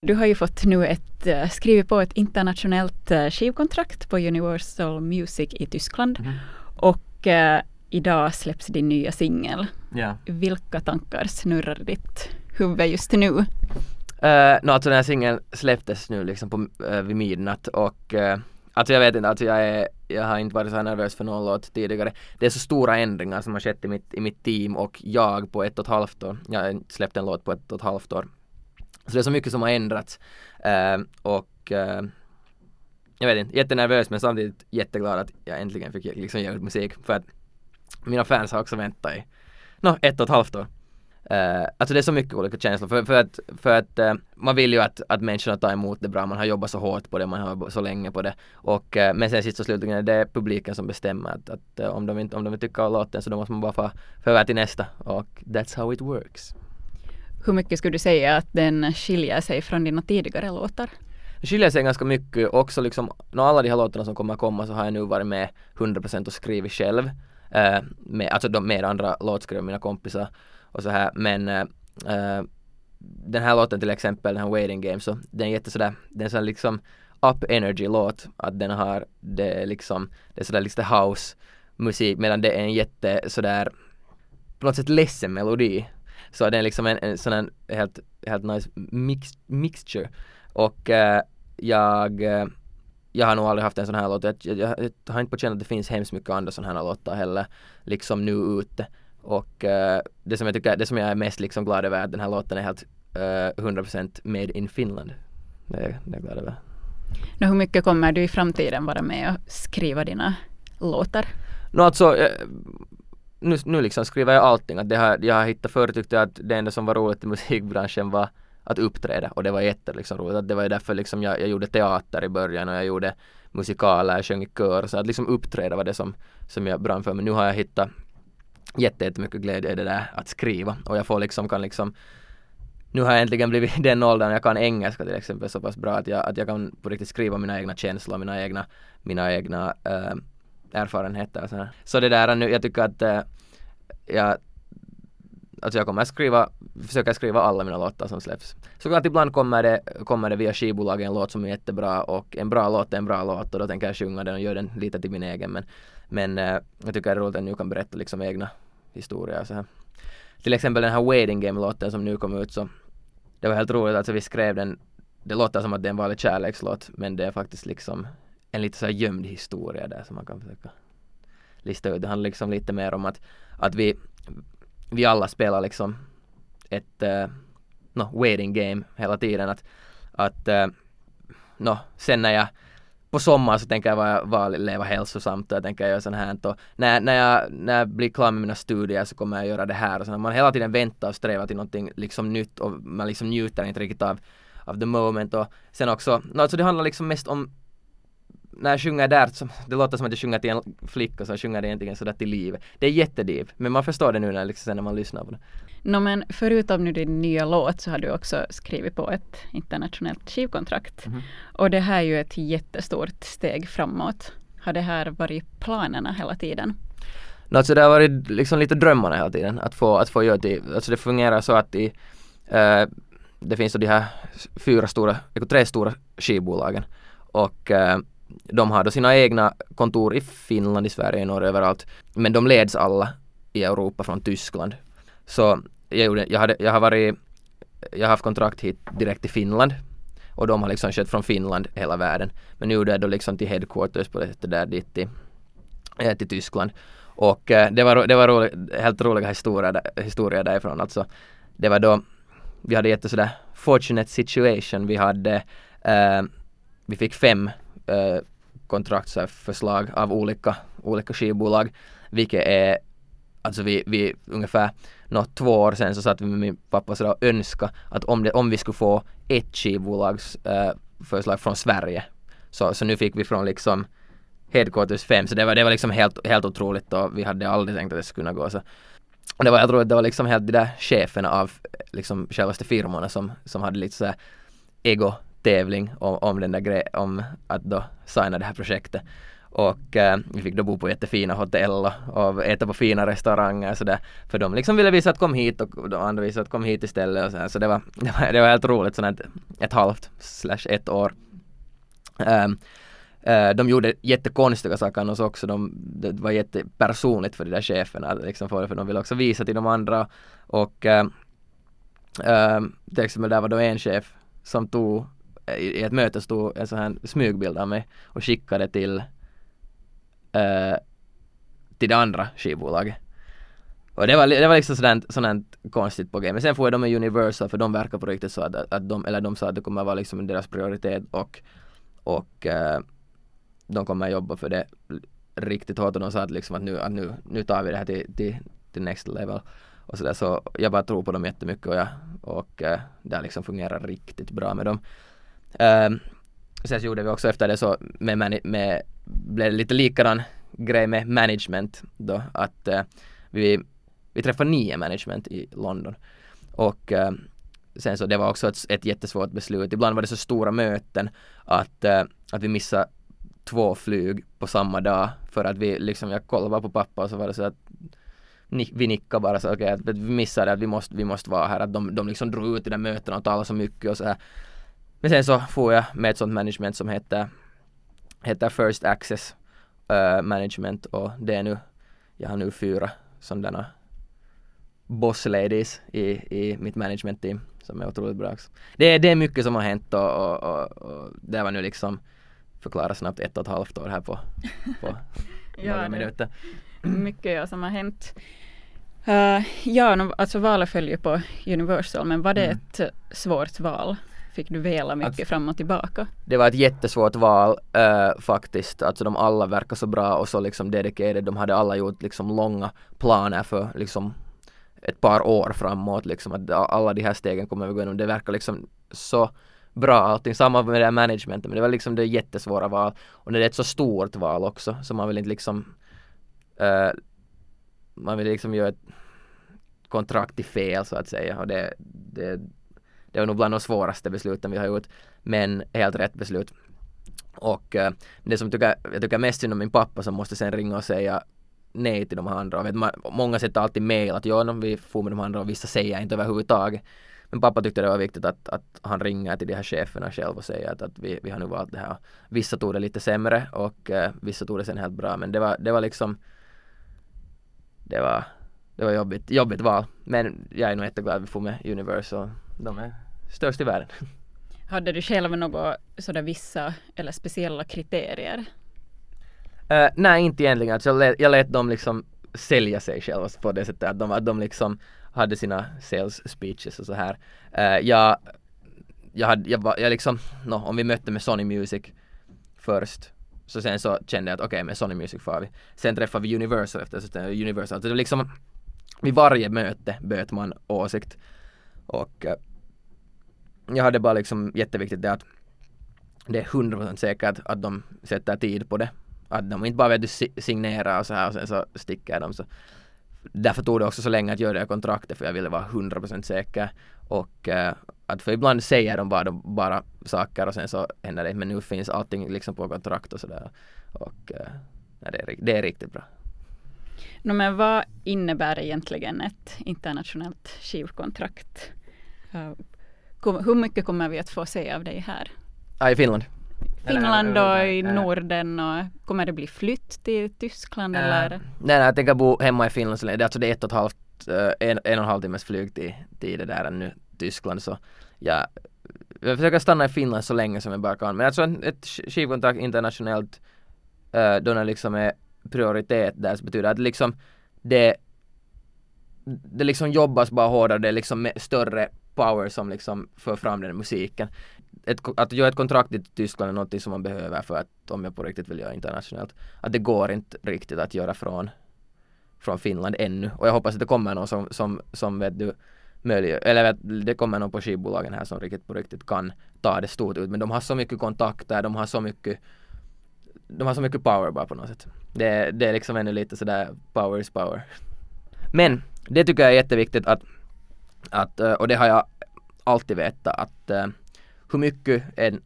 Du har ju fått nu skrivit på ett internationellt skivkontrakt på Universal Music i Tyskland. Och idag släpps din nya singel. Ja. Vilka tankar snurrar ditt huvud just nu? Alltså den här singeln släpptes nu liksom på, vid midnatt och alltså jag vet inte, alltså jag har inte varit så här nervös för någon låt tidigare. Det är så stora ändringar som har skett i mitt team och jag på 1,5 år. Jag har släppt en låt på 1,5 år. Så det är så mycket som har ändrats jag vet inte, jättenervös men samtidigt jätteglad att jag äntligen fick liksom göra musik för att mina fans har också väntat i 1,5 år. Alltså det är så mycket olika känslor för att man vill ju att människorna tar emot det bra, man har jobbat så hårt på det, man har jobbat så länge på det och men sen sist och slutligen är det publiken som bestämmer att om de inte tycker om låten så då måste man bara få över till nästa och that's how it works. Hur mycket skulle du säga att den skiljer sig från dina tidigare låtar? Det skiljer sig ganska mycket också liksom, när alla de här låtarna som kommer att komma så har jag nu varit med 100% och skrivit själv med andra låtskrivare, mina kompisar och så här, men den här låten till exempel, den här Waiting Game, så den är jättesådär, den är sådär liksom up energy låt, att den har det är sådär lite house musik medan det är en jätte sådär på något sätt ledsen melodi, så det är liksom en sån här helt nice mixture och jag har nog aldrig haft en sån här låt. Jag har inte på känna att det finns hemskt mycket andra såna här låtar heller liksom nu ute. Och det som jag är mest liksom glad över är att den här låten är helt 100% made in Finland. Det är jag glad över. Hur mycket kommer du i framtiden vara med och skriva dina låtar? Alltså, nu liksom skriver jag allting. Att jag har hittat förr tyckte jag att det enda som var roligt i musikbranschen var att uppträda och det var liksom roligt. Det var ju därför liksom jag gjorde teater i början och jag gjorde musikaler, jag sjöng i kör, så att liksom uppträda var det som jag brann för. Men nu har jag hittat jättemycket glädje i det där att skriva och jag får kan nu har jag äntligen blivit den åldern jag kan engelska till exempel så pass bra att jag kan på riktigt skriva mina egna känslor, mina egna erfarenheter och sådär. Så det där nu, jag tycker att jag kommer att försöka skriva alla mina låtar som släpps. Såklart ibland kommer det via skivbolagen en låt som är jättebra och en bra låt är en bra låt och då tänker jag sjunga den och göra den lite till min egen men jag tycker det är roligt att nu kan berätta liksom egna historier och så här. Till exempel den här Waiting Game-låten som nu kom ut, så det var helt roligt att vi skrev den. Det låter som att det är en vanlig kärlekslåt men det är faktiskt liksom en lite så här gömd historia där som man kan försöka lista ut. Det handlar liksom lite mer om att vi alla spelar liksom ett waiting game hela tiden sen när jag på sommar så tänker jag leva hälsosamt och jag tänker göra sånt här och när jag blir klar med mina studier så kommer jag göra det här och så man hela tiden väntar och strävar till någonting liksom nytt och man liksom njuter inte riktigt av the moment och sen också, alltså det handlar liksom mest om när jag sjunger där, det låter som att jag sjunger till en flicka så jag sjunger det egentligen sådär till livet. Det är jättedeep, men man förstår det nu när man lyssnar på det. Men förutom nu din nya låt så har du också skrivit på ett internationellt skivkontrakt. Och det här är ju ett jättestort steg framåt. Har det här varit planerna hela tiden? Alltså det har varit liksom lite drömmarna hela tiden att få göra det. Alltså det fungerar så att det finns då de här 3 stora skivbolagen och de har då sina egna kontor i Finland, i Sverige, i Norge, överallt. Men de leds alla i Europa från Tyskland. Så jag har haft kontrakt hit direkt till Finland. Och de har liksom kört från Finland hela världen. Men nu är det då liksom till headquarters på det där dit till Tyskland. Och det var helt roliga historier därifrån. Alltså, det var då vi hade sådär fortunate situation. Vi fick 5 kontraktsförslag av olika skivbolag, vilket är alltså vi ungefär 2 år sedan så satt vi med min pappa och önska att om vi skulle få ett skivbolags förslag från Sverige så nu fick vi från liksom headquarters 5, så det var liksom helt otroligt och vi hade aldrig tänkt att det skulle kunna gå så. Och det var jag tror att det var liksom helt de där cheferna av liksom självaste firmorna som hade lite så här ego tävling om den där om att då signa det här projektet. Och vi fick då bo på jättefina hotell och äta på fina restauranger så där. För de liksom ville visa att kom hit och de andra visade att kom hit istället. Och så här. Så det var helt roligt, sådant ett halvt / ett år. De gjorde jättekonstiga saker annars också. Det var jättepersonligt för de där cheferna. Liksom för de ville också visa till de andra. Och till exempel där var då en chef som tog i ett möte stod en sån här smygbild av mig och skickade till det andra skivbolaget. Och det var liksom sådant konstigt på game. Men sen får de med Universal för de verkar på riktigt så att de sa att det kommer vara liksom deras prioritet och de kommer jobba för det riktigt hårt och de sa att liksom att nu tar vi det här till next level och så där, så jag bara tror på dem jättemycket och det liksom fungerar riktigt bra med dem. Sen så gjorde vi också efter det så med blev det lite likadan grej med management då, att vi träffade 9 management i London och sen så det var också ett jättesvårt beslut. Ibland var det så stora möten att vi missade 2 flyg på samma dag för att vi liksom, jag kollade bara på pappa och så var det så att vi nickade bara så okej, att vi missade att vi måste vara här, att de liksom drog ut i de mötena och talade så mycket och så här. Men sen så får jag med ett sånt management som heter First Access Management och det är nu, jag har nu 4 sådana boss ladies i mitt management team som är otroligt bra också. Det är mycket som har hänt och det var nu liksom förklara snabbt 1,5 år här på några minuter. Mycket som har hänt. Alltså valet följer på Universal, men var det ett svårt val? Fick du vela mycket fram och tillbaka? Det var ett jättesvårt val faktiskt. Alltså de alla verkar så bra och så liksom dedicated. De hade alla gjort liksom långa planer för liksom ett par år framåt. Liksom att alla de här stegen kommer vi gå igenom. Det verkar liksom så bra allting. Samma med det här managementet. Men det var liksom det jättesvåra val. Och när det är ett så stort val också så man vill inte liksom man vill liksom göra ett kontrakt i fel så att säga. Och det var nog bland de svåraste besluten vi har gjort. Men helt rätt beslut. Och det som jag tycker mest synd om min pappa som måste sen ringa och säga nej till de andra. Vet, många sätter alltid mejl att vi får med de andra och vissa säger inte överhuvudtaget. Men pappa tyckte det var viktigt att han ringer till de här cheferna själv och säger att vi har nu valt det här. Vissa tog det lite sämre och vissa tog det sen helt bra. Men det var liksom det var jobbigt val. Men jag är nog jätteglad att vi får med Universal. De är störst i världen. Hade du själv några sådär vissa eller speciella kriterier? Nej, inte egentligen. Alltså jag lät dem liksom sälja sig själva på det sättet att de liksom hade sina sales speeches och så här. Jag liksom, om vi mötte med Sony Music först så sen så kände jag att okej, med Sony Music får vi. Sen träffade vi Universal efter så Universal. Så det liksom vid varje möte böt man åsikt. Och jag hade bara liksom jätteviktigt det att det är 100% säkert att de sätter tid på det. Att de inte bara vet du signera och så här och sen så sticker de. Så därför tog det också så länge att göra det kontraktet för jag ville vara 100% säker. Och att för ibland säger de bara saker och sen så händer det. Men nu finns allting liksom på kontrakt och sådär. Och det är riktigt bra. Men vad innebär egentligen ett internationellt skivkontrakt? Hur mycket kommer vi att få se av dig här? I Finland. Finland och i Norden och kommer det bli flytt till Tyskland eller? Nej, jag tänker bo hemma i Finland så länge. Det är alltså en och en halv timmes flyg till det där nu Tyskland så jag försöker stanna i Finland så länge som jag bara kan. Men alltså ett skivkontrakt internationellt då när liksom är prioritet där så betyder att liksom det liksom jobbas bara hårdare, det är liksom med större power som liksom för fram den musiken. Att göra ett kontrakt i Tyskland är något som man behöver för att om jag på riktigt vill göra internationellt. Att det går inte riktigt att göra från Finland ännu. Och jag hoppas att det kommer någon som vet du eller det kommer någon på skivbolagen här som på riktigt kan ta det stort ut. Men de har så mycket kontakter, de har så mycket power bara på något sätt. Det är liksom ännu lite sådär power is power. Men det tycker jag är jätteviktigt att och det har jag alltid vetat att hur mycket en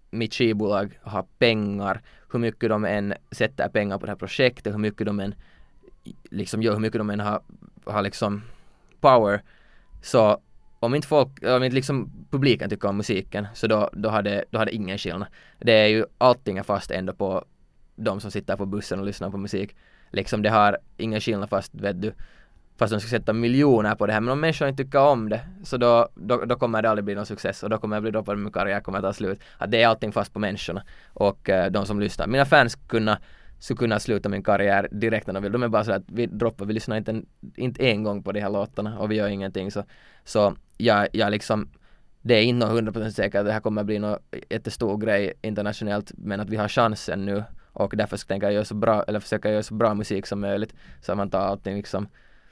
mitt skivbolag har pengar, hur mycket de än sätter pengar på det här projektet, hur mycket de än liksom gör, hur mycket de än har liksom power, så om inte liksom publiken tycker om musiken, så då hade ingen skillnad. Det är ju allting är fast ändå på de som sitter på bussen och lyssnar på musik. Liksom det har ingen skillnad fast de ska sätta miljoner på det här, men om människor inte tycker om det, så då kommer det aldrig bli någon success, och då kommer jag bli droppad, min karriär kommer att ta slut. Att det är allting fast på människorna och de som lyssnar. Mina fans skulle kunna sluta min karriär direkt när de vill. De är bara så att vi lyssnar inte en gång på de här låtarna och vi gör ingenting, så jag liksom, det är inte 100% säkert att det här kommer bli någon jättestor grej internationellt, men att vi har chansen nu, och därför tänker jag försöka göra så bra musik som möjligt, så att man tar allting liksom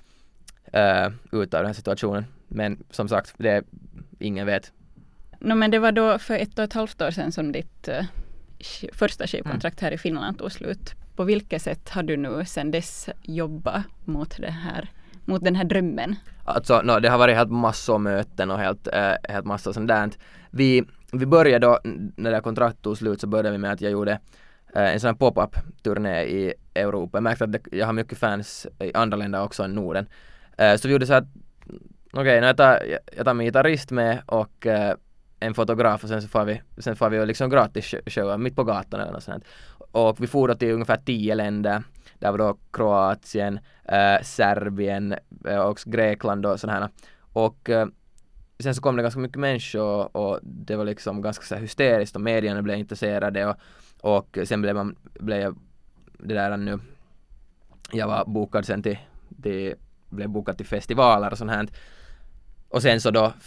ut av den här situationen. Men som sagt, ingen vet. Men det var då för 1,5 år sedan som ditt första skivkontrakt här i Finland tog slut. På vilket sätt har du nu sedan dess jobbat mot den här drömmen? Alltså, det har varit helt massor möten och helt massor sånt där. Vi började då, när det här kontraktet tog slut, så började vi med att jag gjorde en sån här pop-up-turné i Europa. Jag märkte att jag har mycket fans i andra länder också än Norden. Så vi gjorde så att jag tar min gitarrist med och en fotograf, och sen får vi liksom gratis showa mitt på gatan eller något sånt. Och vi for då till ungefär 10 länder. Där var då Kroatien, Serbien och Grekland och sådana här. Och sen så kom det ganska mycket människor och det var liksom ganska så här hysteriskt, och medierna blev intresserade och sen blev det där nu, jag var bokad sen blev bokad till festivaler och sånt här. Och sen så då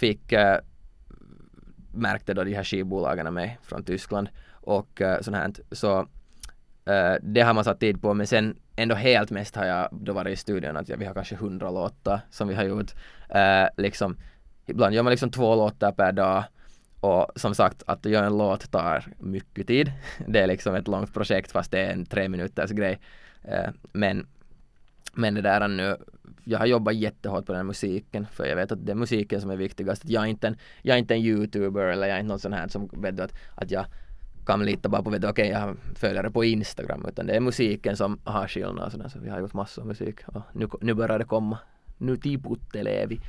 märkte då de här skivbolagen mig från Tyskland och sånt här. Så det har man satt tid på, men sen ändå helt mest har jag då varit i studion, att vi har kanske 100 låtar som vi har gjort. Liksom, ibland gör man liksom 2 låtar per dag, och som sagt, att göra en låt tar mycket tid. Det är liksom ett långt projekt fast det är en 3 minuters grej. Men det där nu, jag har jobbat jättehårt på den här musiken, för jag vet att det är musiken som är viktigast. Jag är inte en YouTuber, eller jag är inte någon sån här som vet att jag kan lita bara på jag följer det på Instagram, utan det är musiken som har skillnad. Så vi har gjort massor av musik och nu börjar det komma. Nu tiputtelee vi.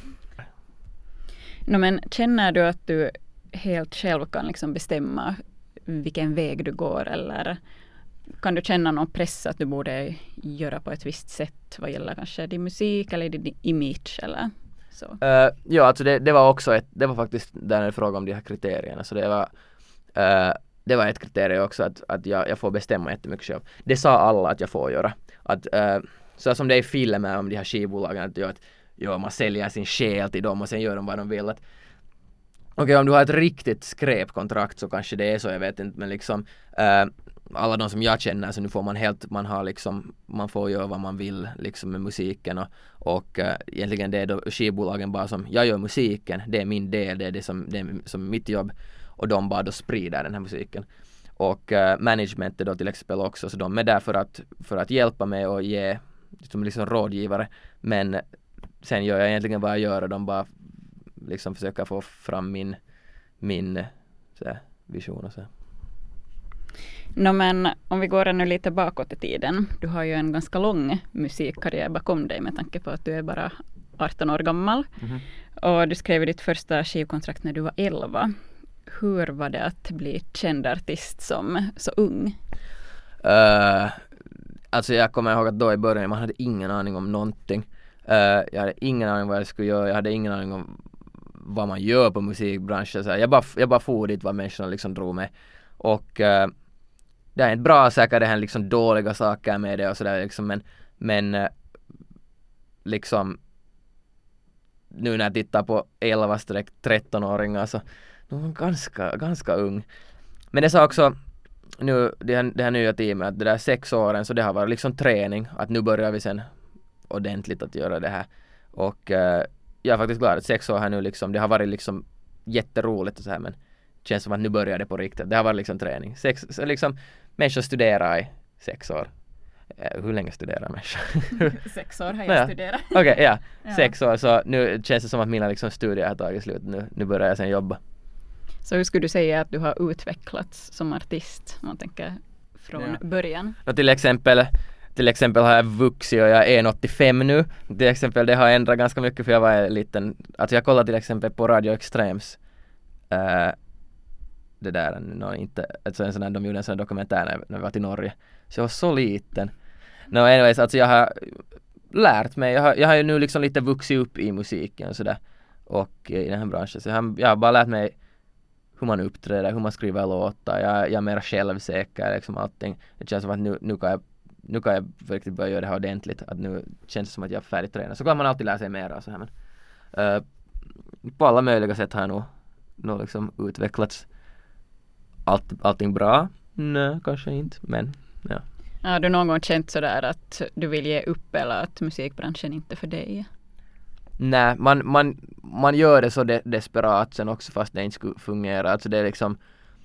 Men känner du att du helt själv kan liksom bestämma vilken väg du går, eller kan du känna någon press att du borde göra på ett visst sätt vad gäller kanske din musik eller din image eller så? Ja, alltså det var faktiskt den frågan om de här kriterierna, så det var ett kriterie också att jag får bestämma jättemycket själv. Det sa alla att jag får göra. Att, så som det är i filmer om de här skivbolagen, att man säljer sin själ till dem och sen gör de vad de vill. Okej, om du har ett riktigt skräpkontrakt så kanske det är så, jag vet inte, men liksom alla de som jag känner, så nu får man får göra vad man vill liksom med musiken och egentligen det är då skivbolagen bara som, jag gör musiken, det är min del, det är som mitt jobb, och de bara då sprider den här musiken. Och managementet då till exempel också, så de är där för att hjälpa mig och ge liksom rådgivare, men sen gör jag egentligen vad jag gör, och de bara liksom försöker få fram min så här, vision och så. Men om vi går ännu lite bakåt i tiden. Du har ju en ganska lång musikkarriär bakom dig med tanke på att du är bara 18 år gammal. Mm-hmm. Och du skrev ditt första skivkontrakt när du var 11. Hur var det att bli känd artist som så ung? Alltså jag kommer ihåg att då i början man hade ingen aning om någonting. Jag hade ingen aning vad jag skulle göra. Jag hade ingen aning om vad man gör på musikbranschen. Så jag bara for dit vad människorna liksom drog med. Och det är inte bra, säkert det här liksom dåliga saker med det och sådär liksom, men liksom nu när jag tittar på 11-13-åringar så de är ganska ung. Men det sa också nu det här nya teamet att det där 6 åren, så det har varit liksom träning, att nu börjar vi sen ordentligt att göra det här. Och jag är faktiskt glad att 6 år här nu liksom, det har varit liksom jätteroligt och så här, men det känns som att nu börjar det på riktigt. Det har varit liksom träning. Så liksom människor studerar i 6 år. Hur länge studerar människor? 6 år har jag studerat. Okej, ja. 6 år. Så nu känns det som att mina liksom studier har tagit slut. Nu börjar jag sen jobba. Så hur skulle du säga att du har utvecklats som artist, om man tänker från början? Och till exempel har jag vuxit och jag är 1,85 nu. Till exempel det har ändrat ganska mycket för jag var liten. Alltså jag kollade till exempel på Radio Extrems. Det där, inte, alltså en sån här, de gjorde en sån här dokumentär när vi var till Norge. Så jag var så liten. Anyways, alltså jag har lärt mig. Jag har ju nu liksom lite vuxit upp i musiken och sådär. Och i den här branschen. Så jag har bara lärt mig hur man uppträder, hur man skriver låtar. Jag är mer självsäker, liksom allting. Det känns som att nu kan jag verkligen börja göra det här ordentligt. Att nu känns det som att jag är färdigtränad. Så kan man alltid lära sig mer och så här. Men, på alla möjliga sätt har jag nog liksom utvecklats. Allting bra? Nej, kanske inte. Men, ja. Har du någon gång känt sådär att du vill ge upp eller att musikbranschen inte är för dig? Nej, man gör det så desperat sen också fast det inte skulle fungera. Alltså det är liksom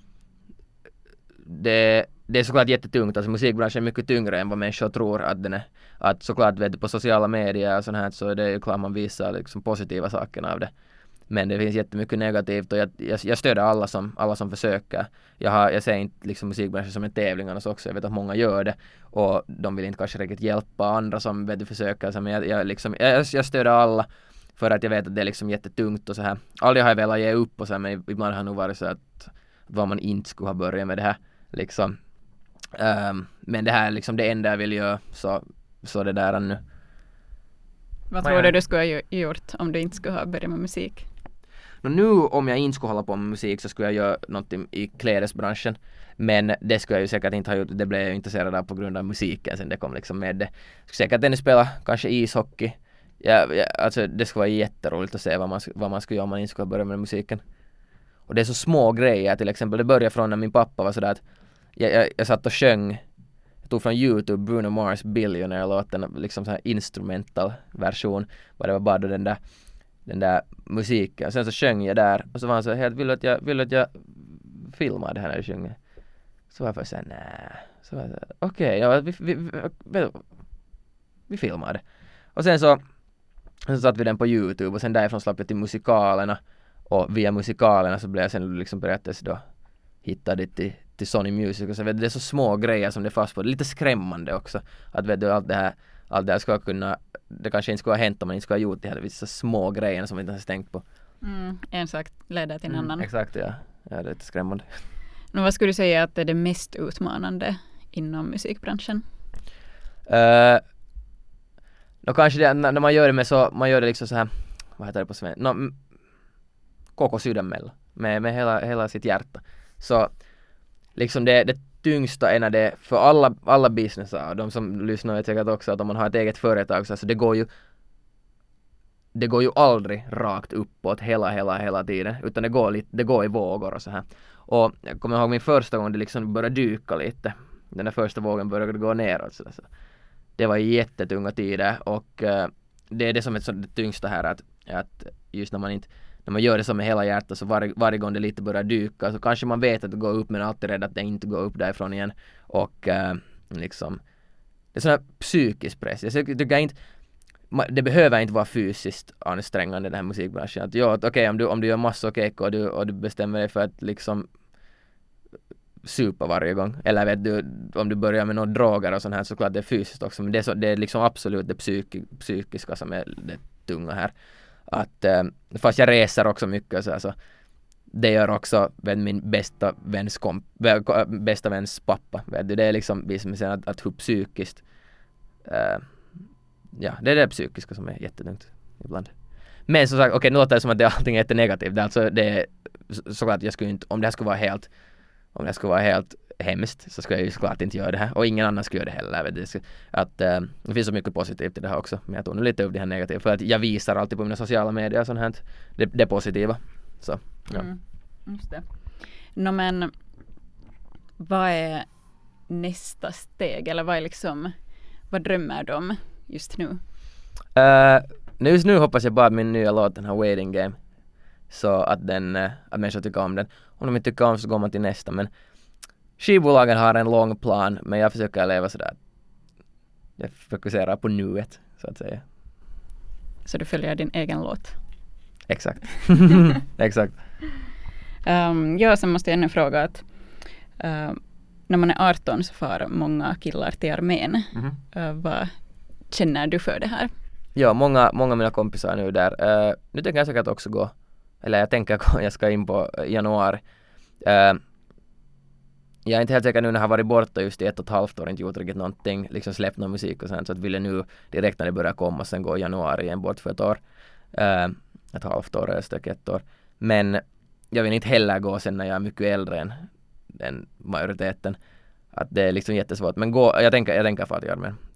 det är såklart jättetungt. Alltså musikbranschen är mycket tyngre än vad människor tror att den är. Att såklart vet du, på sociala medier och sånt här så det är ju klart man visar liksom positiva saker av det. Men det finns jättemycket negativt och jag stöder alla som försöker. Jag ser inte liksom musikbranschen som en tävling annars också. Jag vet att många gör det och de vill inte kanske riktigt hjälpa andra som vet du försöker. Så men jag stöder alla för att jag vet att det är liksom jättetungt och så här. Aldrig har jag velat ge upp och så här, men ibland har det nog varit så att vad man inte skulle ha börjat med det här liksom. Men det här är liksom det enda jag vill göra så det där nu. Vad tror du skulle ha gjort om du inte skulle ha börjat med musik? Nu om jag inte skulle hålla på med musik så skulle jag göra någonting i klädesbranschen. Men det skulle jag ju säkert inte ha gjort. Det blev jag intresserad av på grund av musiken sen det kom liksom med det. Skulle säkert ännu spela kanske ishockey. Alltså det skulle vara jätteroligt att se vad man skulle göra om man inte skulle börja med musiken. Och det är så små grejer. Till exempel det började från när min pappa var sådär att jag satt och sjöng. Jag tog från YouTube Bruno Mars Billionaire-låten, liksom så här instrumental version. Där det var bara den där musiken. Sen så sjöng jag där och så var han så helt vill att jag filmar det här när jag sjunger. Så var jag för såhär, nej. Så var jag såhär, okej, ja, vi filmar det. Och sen så satt vi den på YouTube och sen därifrån slapp jag till musikalerna och via musikalerna så blev jag sen liksom berättelse då hittade till Sony Music och så vet du, det är så små grejer som det är fast på. Det är lite skrämmande också att vet du, allt det här ska kunna, det kanske inte skulle ha hänt om man inte skulle ha gjort det här, vissa små grejer som man inte har tänkt på. En sak leder till en annan. Exakt, ja. Ja, det är lite skrämmande. Men vad skulle du säga att är det mest utmanande inom musikbranschen? Kanske det, när man gör det med så, man gör det liksom så här, vad heter det på svenska? Koko sydämellä, med hela sitt hjärta. Så liksom det tyngsta är när det, för alla businessar, och de som lyssnar vet säkert också att om man har ett eget företag så alltså det går ju aldrig rakt uppåt hela tiden, utan det går i vågor och så här. Och jag kommer ihåg min första gång det liksom började dyka lite. Den där första vågen började gå neråt så det var jättetunga tider och det är det som är det tyngsta här att just när man gör det som med hela hjärtat så varje gång det lite börjar dyka så kanske man vet att det går upp men alltid rädd att det inte går upp därifrån igen och liksom det är sån här psykisk press. Jag tycker inte det behöver inte vara fysiskt ansträngande den här musikbranschen. Att okej, om du gör massor cake och du bestämmer dig för att liksom supa varje gång. Eller vet du, om du börjar med några droger och sånt här så klart det är fysiskt också. Men det är liksom absolut det psykiska som är det tunga här. Att fast jag reser också mycket så alltså, det gör också min bästa väns pappa. Vet du, det är liksom visst att hur psykiskt ja, det är det psykiska som är jättetungt ibland. Men som sagt, okej, nu låter det som att allting är jättenegativt. Alltså det är såklart jag skulle inte, om det här skulle vara helt hemskt så skulle jag ju såklart inte göra det här. Och ingen annan skulle göra det heller. Det finns så mycket positivt i det här också. Men jag tog nu lite upp det här negativa. För att jag visar alltid på mina sociala medier och sånt här. Det positiva. Så, ja. Just det. Men vad är nästa steg? Eller vad drömmer du om just nu? Just nu hoppas jag bara att min nya låt, den här Waiting Game, så att människor tycker om den. Om de inte tycker om så går man till nästa. Men skivbolagen har en lång plan, men jag försöker leva sådär. Jag fokuserar på nuet, så att säga. Så du följer din egen låt? Exakt. Exakt. Ja, sen måste jag ännu fråga att när man är 18 så far många killar till armén. Vad känner du för det här? Ja, många av mina kompisar nu där. Nu tänker jag säkert också gå, eller jag tänker jag ska in på januari. Jag är inte helt säker nu när jag har varit borta just i 1,5 år, inte gjort riktigt någonting, liksom släppt någon musik och sånt, så att vill jag nu direkt när det börjar komma sen gå i januari igen bort för ett år. 1,5 år eller ett år. Men jag vill inte heller gå sen när jag är mycket äldre än majoriteten. Att det är liksom jättesvårt. Men jag tänker för att göra det.